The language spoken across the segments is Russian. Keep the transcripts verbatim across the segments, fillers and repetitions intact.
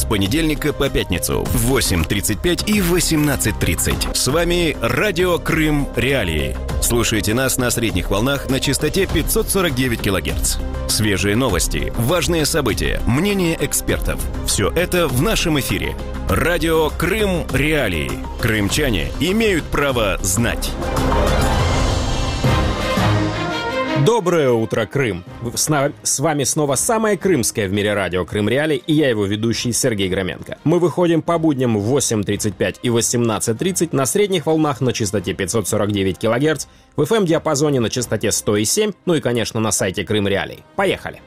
понедельника по пятницу в восемь тридцать пять и восемнадцать тридцать. С вами Радио Крым Реалии. Слушайте нас на средних волнах на частоте пятьсот сорок девять килогерц. Свежие новости, важные события, мнения экспертов. Все это в нашем эфире. Радио Крым Реалии. Крымчане имеют право знать. Доброе утро, Крым! С вами снова самое крымское в мире радио Крым Реалии, и я его ведущий Сергей Громенко. Мы выходим по будням в восемь тридцать пять и восемнадцать тридцать на средних волнах на частоте пятьсот сорок девять килогерц, в эф эм-диапазоне на частоте сто семь, ну и, конечно, на сайте Крым Реалии. Поехали!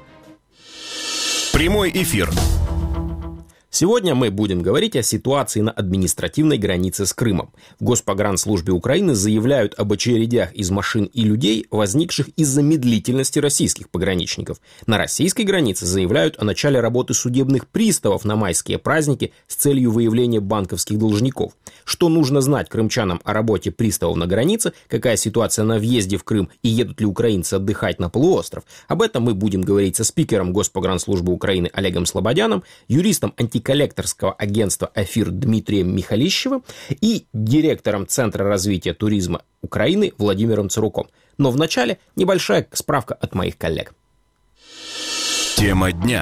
Прямой эфир. Сегодня мы будем говорить о ситуации на административной границе с Крымом. В Госпогранслужбе Украины заявляют об очередях из машин и людей, возникших из-за медлительности российских пограничников. На российской границе заявляют о начале работы судебных приставов на майские праздники с целью выявления банковских должников. Что нужно знать крымчанам о работе приставов на границе, какая ситуация на въезде в Крым и едут ли украинцы отдыхать на полуостров, об этом мы будем говорить со спикером Госпогранслужбы Украины Олегом Слободяном, юристом антикоррупционного коллекторского агентства «Афир» Дмитрием Михалищевым и директором Центра развития туризма Украины Владимиром Царуком. Но вначале небольшая справка от моих коллег. Тема дня.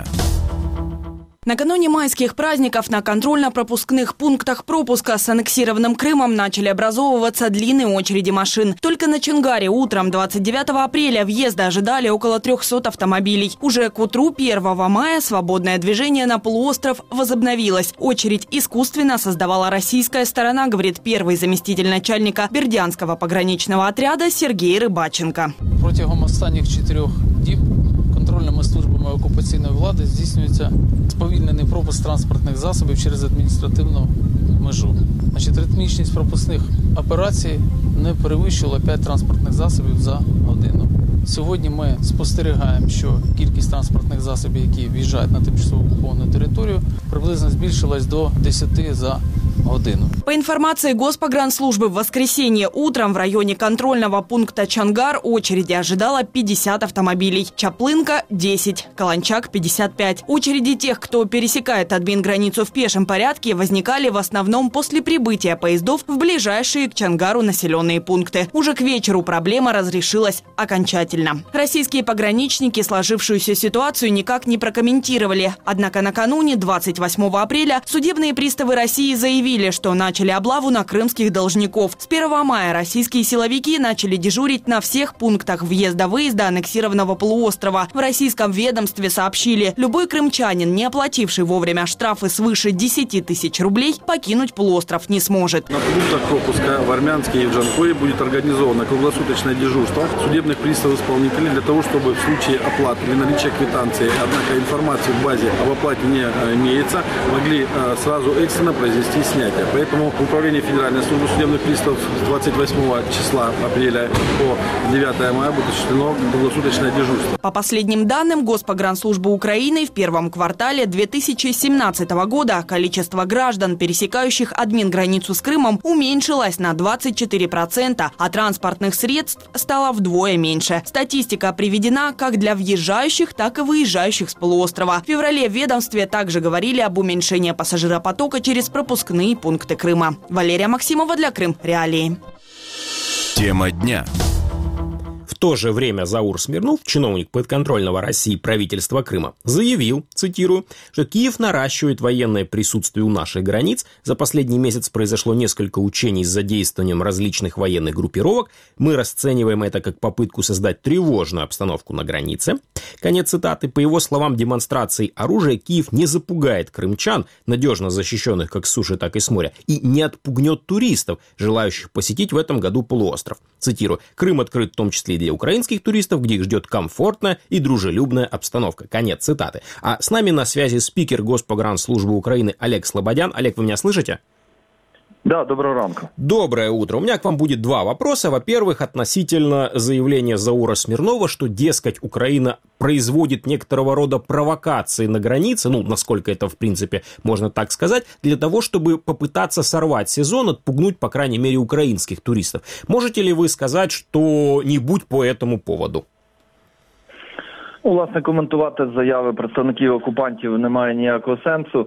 Накануне майских праздников на контрольно-пропускных пунктах пропуска с аннексированным Крымом начали образовываться длинные очереди машин. Только на Чангаре утром двадцать девятого апреля въезда ожидали около трехсот автомобилей. Уже к утру первого мая свободное движение на полуостров возобновилось. Очередь искусственно создавала российская сторона, говорит первый заместитель начальника Бердянского пограничного отряда Сергей Рибаченко. Протягом останніх чотирьох діб контрольними службами окупаційної влади здійснюється сповільнений пропуск транспортних засобів через адміністративну межу. Значить, ритмічність пропускних операцій не перевищувала п'ять транспортних засобів за годину. Сьогодні ми спостерігаємо, що кількість транспортних засобів, які в'їжджають на тимчасово окуповану територію, приблизно збільшилась до десяти за годину. По информации Госпогранслужбы, в воскресенье утром в районе контрольного пункта Чангар очереди ожидало пятьдесят автомобилей. Чаплынка – десять, Каланчак – пятьдесят пять. Очереди тех, кто пересекает админграницу в пешем порядке, возникали в основном после прибытия поездов в ближайшие к Чангару населенные пункты. Уже к вечеру проблема разрешилась окончательно. Российские пограничники сложившуюся ситуацию никак не прокомментировали. Однако накануне, двадцать восьмого апреля, судебные приставы России заявили, что начали облаву на крымских должников. С первого мая российские силовики начали дежурить на всех пунктах въезда-выезда аннексированного полуострова. В российском ведомстве сообщили, любой крымчанин, не оплативший вовремя штрафы свыше десяти тысяч рублей, покинуть полуостров не сможет. На пунктах пропуска в Армянске и в Джанкое будет организовано круглосуточное дежурство судебных приставов-исполнителей для того, чтобы в случае оплаты или наличия квитанции, однако информации в базе об оплате не имеется, могли сразу экстренно произвести снятие. Поэтому Управление Федеральной службы судебных приставов с двадцать восьмого числа апреля по девятое мая будет осуществлено круглосуточное дежурство. По последним данным Госпогранслужбы Украины, в первом квартале две тысячи семнадцатого года количество граждан, пересекающих админграницу с Крымом, уменьшилось на двадцать четыре процента, а транспортных средств стало вдвое меньше. Статистика приведена как для въезжающих, так и выезжающих с полуострова. В феврале в ведомстве также говорили об уменьшении пассажиропотока через пропускные пункты Крыма. Валерия Максимова для Крым Реалии. Тема дня. В то же время Заур Смирнов, чиновник подконтрольного России правительства Крыма, заявил, цитирую, что Киев наращивает военное присутствие у наших границ. За последний месяц произошло несколько учений с задействованием различных военных группировок. Мы расцениваем это как попытку создать тревожную обстановку на границе. Конец цитаты. По его словам, демонстрацией оружия Киев не запугает крымчан, надежно защищенных как с суши, так и с моря, и не отпугнет туристов, желающих посетить в этом году полуостров. Цитирую. Крым открыт в том числе и для украинских туристов, где их ждет комфортная и дружелюбная обстановка. Конец цитаты. А с нами на связи спикер Госпогранслужбы Украины Олег Слободян. Олег, вы меня слышите? Да, доброго ранку. Доброе утро. У меня к вам будет два вопроса. Во-первых, относительно заявления Заура Смирнова, что, дескать, Украина производит некоторого рода провокации на границе, ну, насколько это, в принципе, можно так сказать, для того, чтобы попытаться сорвать сезон, отпугнуть, по крайней мере, украинских туристов. Можете ли вы сказать что-нибудь по этому поводу? Ну, власне, коментувати заяви представників окупантів немає ніякого сенсу.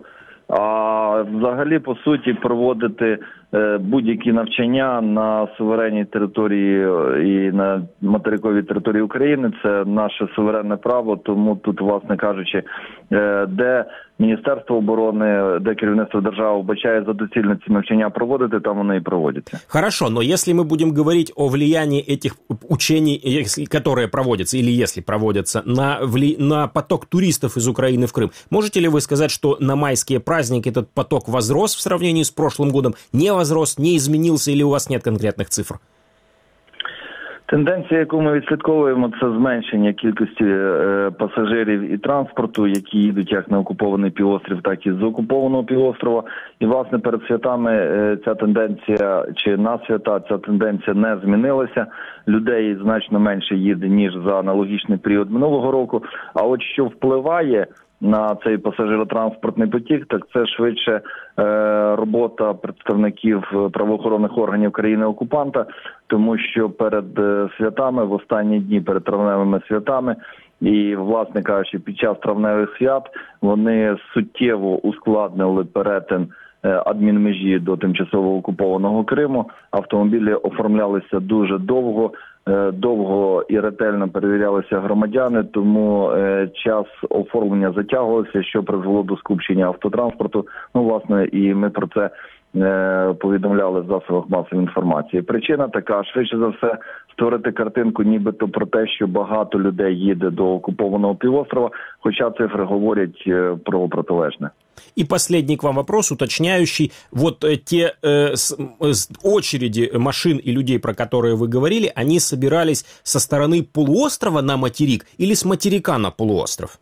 А взагалі, по суті, проводити будь-які навчання на суверенній території і на материковій території України – це наше суверенне право, тому тут, власне кажучи, де Міністерство оборони, де керівництво держави вбачає за доцільне ці навчання проводити, там вони і проводяться. Хорошо, но если мы будем говорить о влиянии этих учений, которые проводятся, или если проводятся, на, вли... на поток туристов из Украины в Крым, можете ли вы сказать, что на майские праздники этот поток возрос в сравнении с прошлым годом, не возрос, не изменился, или у вас нет конкретных цифр? Тенденція, яку ми відслідковуємо, це зменшення кількості е, пасажирів і транспорту, які їдуть як на окупований півострів, так і з окупованого півострова. І, власне, перед святами е, ця тенденція, чи на свята, ця тенденція не змінилася. Людей значно менше їде, ніж за аналогічний період минулого року. А от що впливає на цей пасажиротранспортний потік, так це швидше е, робота представників правоохоронних органів країни-окупанта, тому що перед е, святами, в останні дні перед травневими святами і, власне кажучи, під час травневих свят вони суттєво ускладнили перетин е, адмінмежі до тимчасово окупованого Криму. Автомобілі оформлялися дуже довго, довго і ретельно перевірялися громадяни, тому е, час оформлення затягувався, що призвело до скупчення автотранспорту. Ну, власне, і ми про це е, повідомляли в засобах масової інформації. Причина така, швидше за все, створити картинку нібито про те, що багато людей їде до окупованого півострова, хоча цифри говорять е, про протилежне. И последний к вам вопрос, уточняющий. Вот те э, с, с очереди машин и людей, про которые вы говорили, они собирались со стороны полуострова на материк или с материка на полуостров?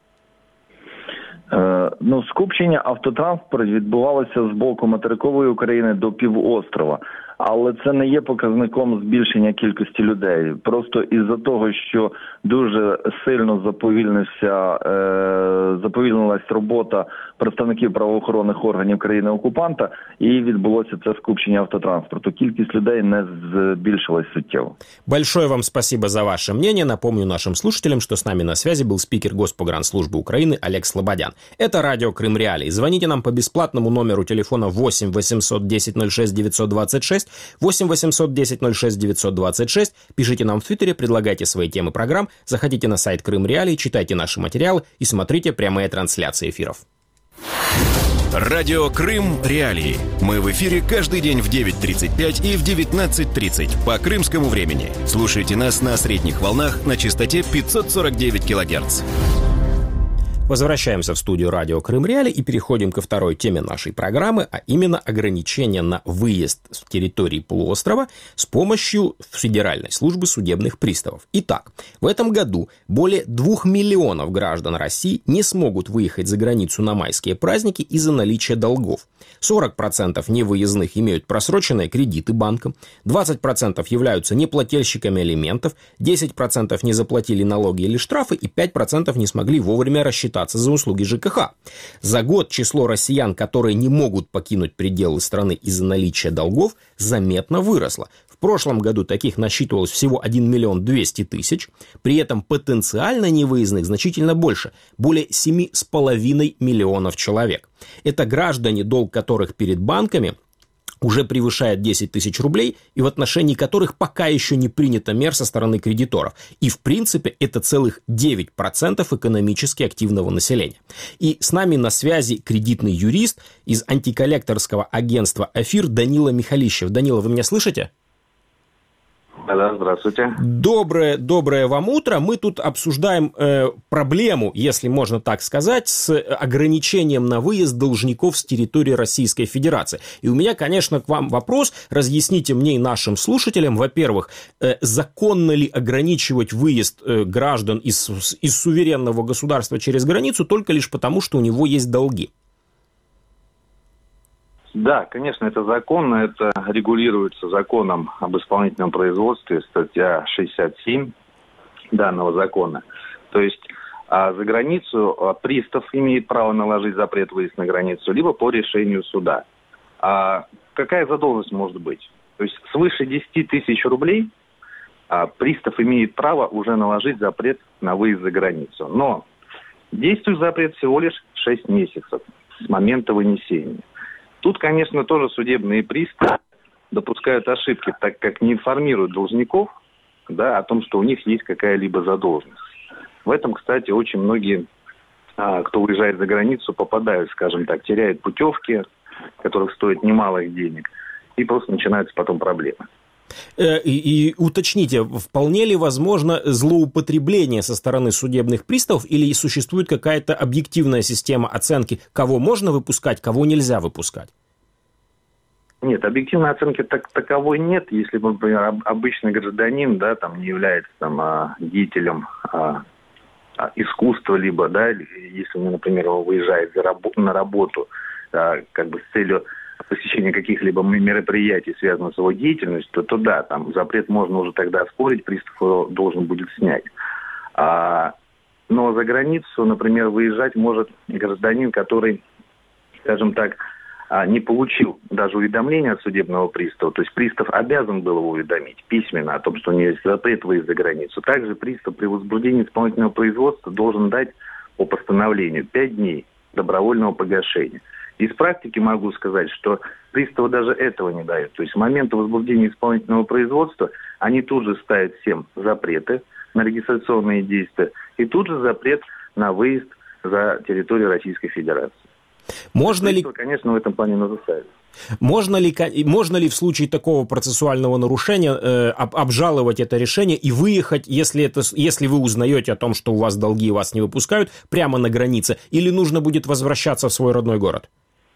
Е, ну, скупчення автотранспорту відбувалося з боку материкової України до півострова. Але це не є показником збільшення кількості людей. Просто із-за того, що дуже сильно заповільнився, е, заповільнилась робота представників правоохоронних органів країни-окупанта, і відбулося це скупчення автотранспорту. Кількість людей не збільшилась суттєво. Большое вам спасибо за ваше мнение. Напомню нашим слушателям, что с нами на связи был спикер Госпогранслужбы Украины Олег Слободян. Это радио Крым Реалии. Звоните нам по бесплатному номеру телефона восемь восемьсот десять ноль шесть девятьсот двадцать шесть, восемь восемьсот десять ноль шесть девятьсот двадцать шесть. Пишите нам в Твиттере, предлагайте свои темы программ, заходите на сайт Крым Реалии, читайте наши материалы и смотрите прямые трансляции эфиров. Радио Крым Реалии. Мы в эфире каждый день в девять тридцать пять и в девятнадцать тридцать по крымскому времени. Слушайте нас на средних волнах на частоте пятьсот сорок девять килогерц. Возвращаемся в студию радио Крым Реалии и переходим ко второй теме нашей программы, а именно ограничения на выезд с территории полуострова с помощью Федеральной службы судебных приставов. Итак, в этом году более двух миллионов граждан России не смогут выехать за границу на майские праздники из-за наличия долгов. сорок процентов невыездных имеют просроченные кредиты банкам, двадцать процентов являются неплательщиками алиментов, десять процентов не заплатили налоги или штрафы и пять процентов не смогли вовремя рассчитаться за услуги ЖКХ. За год число россиян, которые не могут покинуть пределы страны из-за наличия долгов, заметно выросло. В прошлом году таких насчитывалось всего один миллион двести тысяч, при этом потенциально невыездных значительно больше, более семь с половиной миллионов человек. Это граждане, долг которых перед банками уже превышает десять тысяч рублей, и в отношении которых пока еще не принято мер со стороны кредиторов. И, в принципе, это целых девять процентов экономически активного населения. И с нами на связи кредитный юрист из антиколлекторского агентства «Афир» Данила Михалищев. Данила, вы меня слышите? Да, здравствуйте. Доброе, доброе вам утро. Мы тут обсуждаем э, проблему, если можно так сказать, с ограничением на выезд должников с территории Российской Федерации. И у меня, конечно, к вам вопрос. Разъясните мне и нашим слушателям, во-первых, э, законно ли ограничивать выезд э, граждан из, из суверенного государства через границу только лишь потому, что у него есть долги? Да, конечно, это законно, это регулируется законом об исполнительном производстве, статья шестьдесят семь данного закона. То есть а за границу а, пристав имеет право наложить запрет выезд на границу, либо по решению суда. А какая задолженность может быть? То есть свыше десяти тысяч рублей а, пристав имеет право уже наложить запрет на выезд за границу. Но действует запрет всего лишь шесть месяцев. с момента вынесения. Тут, конечно, тоже судебные приставы допускают ошибки, так как не информируют должников, да, о том, что у них есть какая-либо задолженность. В этом, кстати, очень многие, а, кто уезжает за границу, попадают, скажем так, теряют путевки, которых стоит немалых денег, и просто начинаются потом проблемы. И, и уточните, вполне ли возможно злоупотребление со стороны судебных приставов, или существует какая-то объективная система оценки, кого можно выпускать, кого нельзя выпускать? Нет, объективной оценки так, таковой нет. Если, например, обычный гражданин, да, там, не является там, деятелем а, а, искусства, либо, да, если, например, он выезжает за раб- на работу а, как бы с целью посещения каких-либо мероприятий, связанных с его деятельностью, то, то да, там запрет можно уже тогда оспорить, пристав его должен будет снять. А, но за границу, например, выезжать может гражданин, который, скажем так, не получил даже уведомления от судебного пристава, то есть пристав обязан был его уведомить письменно о том, что у него есть запрет выезд за границу. Также пристав при возбуждении исполнительного производства должен дать по постановлению пять дней добровольного погашения. Из практики могу сказать, что приставы даже этого не дают. То есть с момента возбуждения исполнительного производства они тут же ставят всем запреты на регистрационные действия и тут же запрет на выезд за территорию Российской Федерации. Можно ли, конечно, в этом плане нарушается. Можно ли, можно ли в случае такого процессуального нарушения э, об, обжаловать это решение и выехать, если, это, если вы узнаете о том, что у вас долги, вас не выпускают, прямо на границе, или нужно будет возвращаться в свой родной город?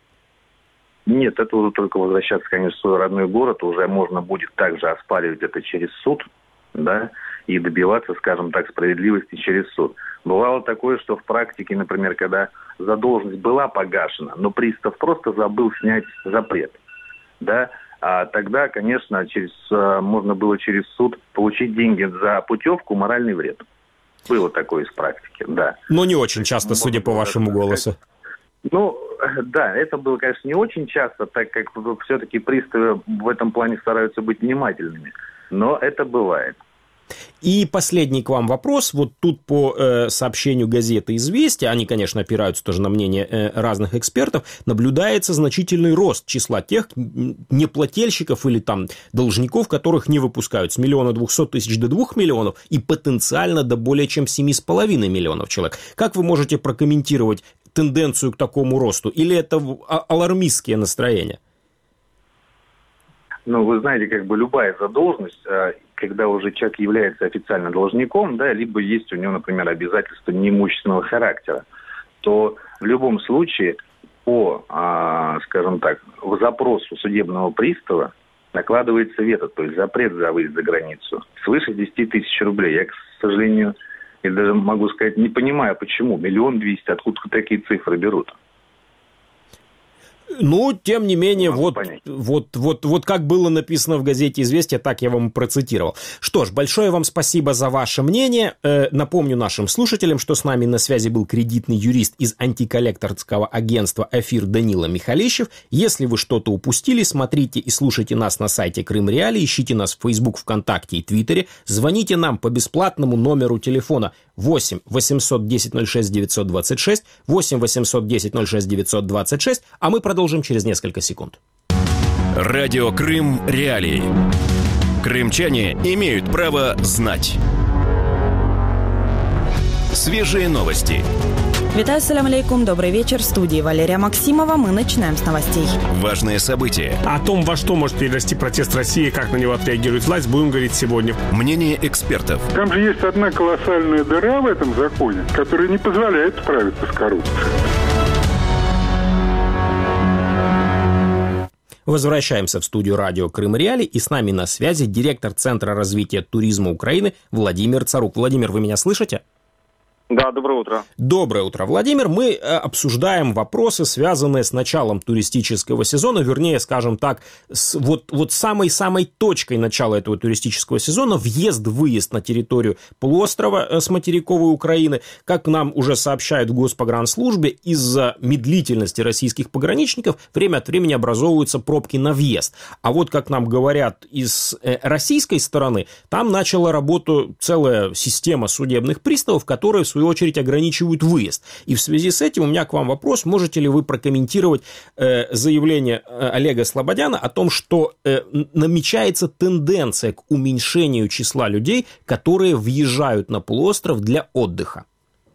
Нет, это уже только возвращаться, конечно, в свой родной город. Уже можно будет также оспаривать это через суд, да, и добиваться, скажем так, справедливости через суд. Бывало такое, что в практике, например, когда задолженность была погашена, но пристав просто забыл снять запрет, да, а тогда, конечно, через, можно было через суд получить деньги за путевку, моральный вред. Было такое из практики, да. Но не очень часто, судя по вашему голосу. Ну, да, это было, конечно, не очень часто, так как все-таки приставы в этом плане стараются быть внимательными, но это бывает. И последний к вам вопрос. Вот тут по э, сообщению газеты «Известия», они, конечно, опираются тоже на мнение э, разных экспертов, наблюдается значительный рост числа тех неплательщиков или там должников, которых не выпускают, с миллиона двухсот тысяч до двух миллионов и потенциально до более чем семи с половиной миллионов человек. Как вы можете прокомментировать тенденцию к такому росту? Или это алармистские настроения? Ну, вы знаете, как бы любая задолженность, когда уже человек является официально должником, да, либо есть у него, например, обязательства неимущественного характера, то в любом случае по, скажем так, в запросу судебного пристава накладывается вето, то есть запрет за выезд за границу свыше десяти тысяч рублей. Я, к сожалению, я даже могу сказать, не понимаю, почему. Миллион двести, откуда такие цифры берут? Ну, тем не менее, вот, вот, вот, вот как было написано в газете «Известия», так я вам процитировал. Что ж, большое вам спасибо за ваше мнение. Э, напомню нашим слушателям, что с нами на связи был кредитный юрист из антиколлекторского агентства «Эфир» Данила Михалищев. Если вы что-то упустили, смотрите и слушайте нас на сайте Крым Реалии, ищите нас в Facebook, ВКонтакте и Твиттере, звоните нам по бесплатному номеру телефона восемь восемьсот десять ноль шесть девятьсот двадцать шесть, восемь восемьсот десять ноль шесть девятьсот двадцать шесть, а мы продолжим Продолжим через несколько секунд. Радио Крым Реалии. Крымчане имеют право знать. Свежие новости. Витаю, салям алейкум, добрый вечер. В студии Валерия Максимова. Мы начинаем с новостей. Важные события. О том, во что может перерасти протест России, как на него отреагирует власть, будем говорить сегодня. Мнение экспертов. Там же есть одна колоссальная дыра в этом законе, которая не позволяет справиться с коррупцией. Возвращаемся в студию радио Крым Реалии, и с нами на связи директор Центра развития туризма Украины Владимир Царук. Владимир, вы меня слышите? Да, доброе утро. Доброе утро, Владимир. Мы обсуждаем вопросы, связанные с началом туристического сезона, вернее, скажем так, с вот, вот самой-самой точкой начала этого туристического сезона, въезд-выезд на территорию полуострова с материковой Украины. Как нам уже сообщают в Госпогранслужбе, из-за медлительности российских пограничников время от времени образовываются пробки на въезд. А вот, как нам говорят из российской стороны, там начала работу целая система судебных приставов, которые, в свою свою очередь, ограничивают выезд. И в связи с этим у меня к вам вопрос, можете ли вы прокомментировать э, заявление Олега Слободяна о том, что э, намечается тенденция к уменьшению числа людей, которые въезжают на полуостров для отдыха?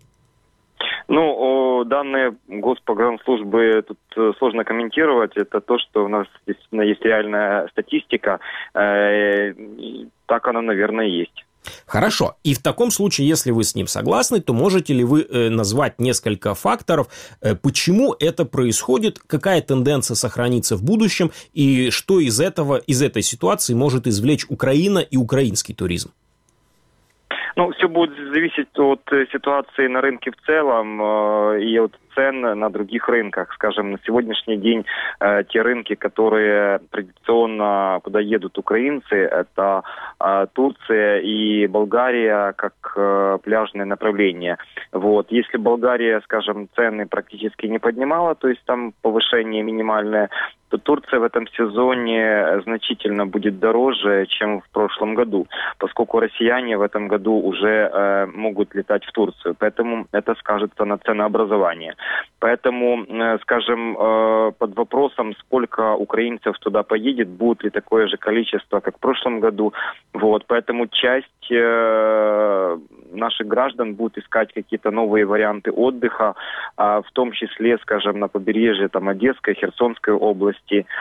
Ну, данные Госпогранслужбы тут сложно комментировать. Это то, что у нас действительно есть реальная статистика. Так она, наверное, есть. Хорошо. И в таком случае, если вы с ним согласны, то можете ли вы э, назвать несколько факторов, э, почему это происходит, какая тенденция сохранится в будущем, и что из этого, из этой ситуации может извлечь Украина и украинский туризм? Ну, все будет зависеть от ситуации на рынке в целом э, и от цен на других рынках. Скажем, на сегодняшний день э, те рынки, которые традиционно, куда едут украинцы, это э, Турция и Болгария как э, пляжное направление. Вот. Если Болгария, скажем, цены практически не поднимала, то есть там повышение минимальное, то Турция в этом сезоне значительно будет дороже, чем в прошлом году, поскольку россияне в этом году уже э, могут летать в Турцию. Поэтому это скажется на ценообразовании. Поэтому, э, скажем, э, под вопросом, сколько украинцев туда поедет, будет ли такое же количество, как в прошлом году. Вот. Поэтому часть э, наших граждан будут искать какие-то новые варианты отдыха, э, в том числе, скажем, на побережье там, Одесской, Херсонской области.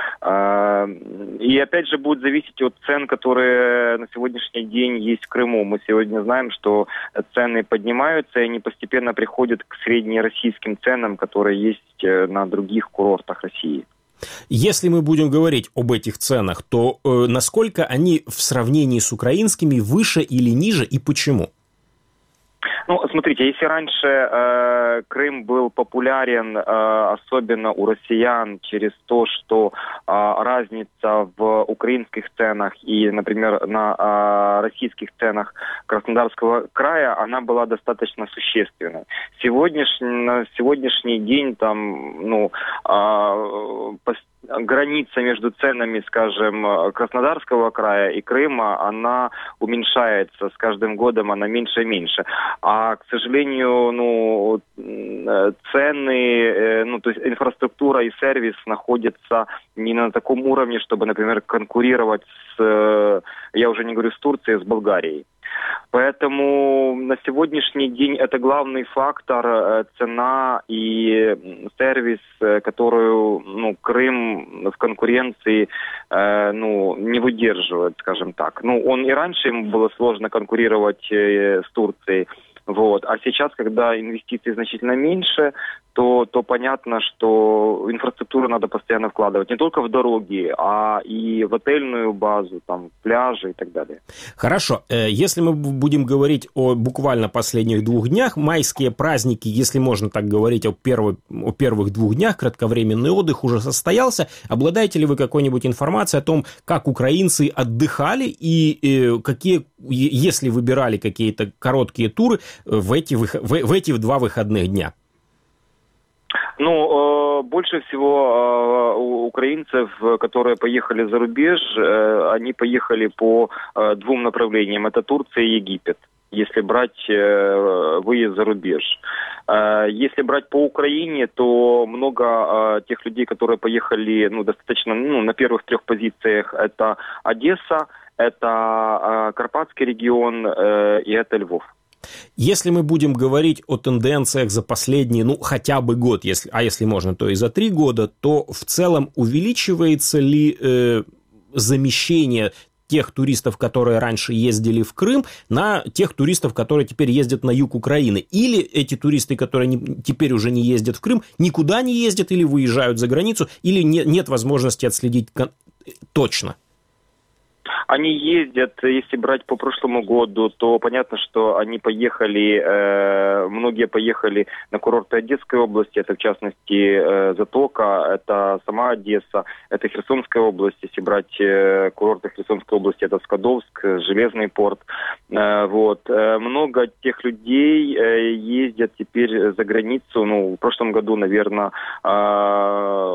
И опять же будет зависеть от цен, которые на сегодняшний день есть в Крыму. Мы сегодня знаем, что цены поднимаются, и они постепенно приходят к среднероссийским ценам, которые есть на других курортах России. Если мы будем говорить об этих ценах, то э, насколько они в сравнении с украинскими выше или ниже и почему? Ну, смотрите, если раньше э, Крым был популярен, э, особенно у россиян, через то, что э, разница в украинских ценах и, например, на э, российских ценах Краснодарского края, она была достаточно существенной. Сегодняшний, на сегодняшний день там, ну, э, граница между ценами, скажем, Краснодарского края и Крыма, она уменьшается с каждым годом, она меньше и меньше. А, к сожалению, ну, цены, ну, то есть инфраструктура и сервис находятся не на таком уровне, чтобы, например, конкурировать с, я уже не говорю с Турцией, с Болгарией. Поэтому на сегодняшний день это главный фактор, цена и сервис, которую, ну, Крым в конкуренции э, ну, не выдерживает, скажем так. Ну, он и раньше ему было сложно конкурировать э, с Турцией. Вот. А сейчас, когда инвестиций значительно меньше, то, то понятно, что инфраструктуру надо постоянно вкладывать. Не только в дороги, а и в отельную базу, там, пляжи и так далее. Хорошо. Если мы будем говорить о буквально последних двух днях, майские праздники, если можно так говорить, о, первой, о первых двух днях, кратковременный отдых уже состоялся. Обладаете ли вы какой-нибудь информацией о том, как украинцы отдыхали и какие, если выбирали какие-то короткие туры, в эти, в, в эти два выходных дня? Ну, э, больше всего э, у украинцев, которые поехали за рубеж, э, они поехали по э, двум направлениям. Это Турция и Египет, если брать э, выезд за рубеж. Э, если брать по Украине, то много э, тех людей, которые поехали, ну, достаточно, ну, на первых трех позициях, это Одесса, это э, Карпатский регион э, и это Львов. Если мы будем говорить о тенденциях за последний, ну, хотя бы год, если, а если можно, то и за три года, то в целом увеличивается ли э, замещение тех туристов, которые раньше ездили в Крым, на тех туристов, которые теперь ездят на юг Украины? Или эти туристы, которые не, теперь уже не ездят в Крым, никуда не ездят или выезжают за границу, или не, нет возможности отследить кон- точно? Они ездят, если брать по прошлому году, то понятно, что они поехали, э, многие поехали на курорты Одесской области, это в частности э, Затока, это сама Одесса, это Херсонская область, если брать э, курорты Херсонской области, это Скадовск, Железный порт. Э, вот. Э, много тех людей э, ездят теперь за границу, ну, в прошлом году, наверное, э,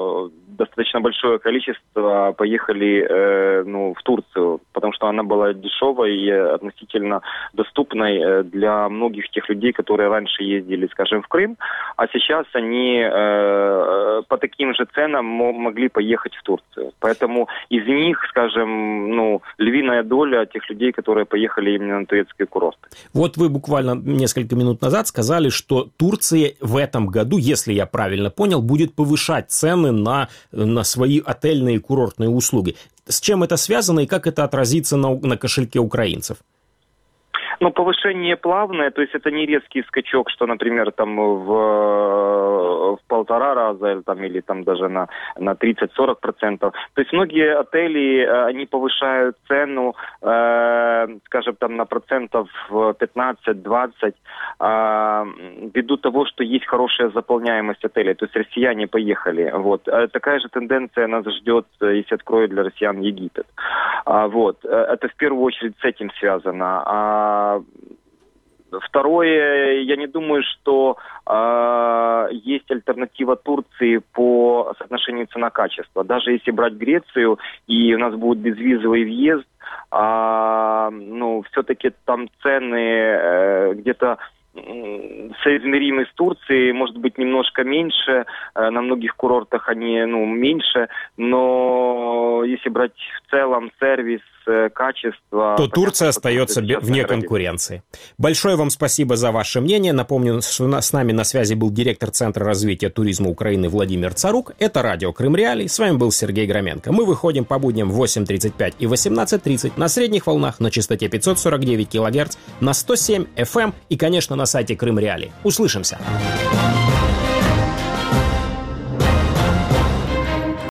достаточно большое количество поехали э, ну, в Турцию, потому что она была дешевой и относительно доступной для многих тех людей, которые раньше ездили, скажем, в Крым, а сейчас они э, по таким же ценам могли поехать в Турцию. Поэтому из них, скажем, ну, львиная доля тех людей, которые поехали именно на турецкие курорты. Вот вы буквально несколько минут назад сказали, что Турция в этом году, если я правильно понял, будет повышать цены на, на свои отельные и курортные услуги. С чем это связано и как это отразится на, на кошельке украинцев? Ну, повышение плавное, то есть это не резкий скачок, что, например, там в, в полтора раза или, там, или там даже на, на тридцать-сорок процентов. То есть многие отели, они повышают цену, э, скажем, там на процентов пятнадцать-двадцать, э, ввиду того, что есть хорошая заполняемость отелей, то есть россияне поехали. Вот. Такая же тенденция нас ждет, если откроют для россиян Египет. А, вот. Это в первую очередь с этим связано. А второе, я не думаю, что э, есть альтернатива Турции по соотношению цена-качество. Даже если брать Грецию, и у нас будет безвизовый въезд, э, ну, все-таки там цены э, где-то соизмеримы с Турцией, может быть, немножко меньше, на многих курортах они, ну, меньше, но если брать в целом сервис, качество... То Турция остается вне конкуренции. Большое вам спасибо за ваше мнение. Напомню, что с нами на связи был директор Центра развития туризма Украины Владимир Царук. Это радио Крым Реалии. С вами был Сергей Громенко. Мы выходим по будням в восемь тридцать пять и восемнадцать тридцать на средних волнах на частоте пятьсот сорок девять килогерц, на сто семь эф эм и, конечно, на сайте Крым Реалии. Услышимся!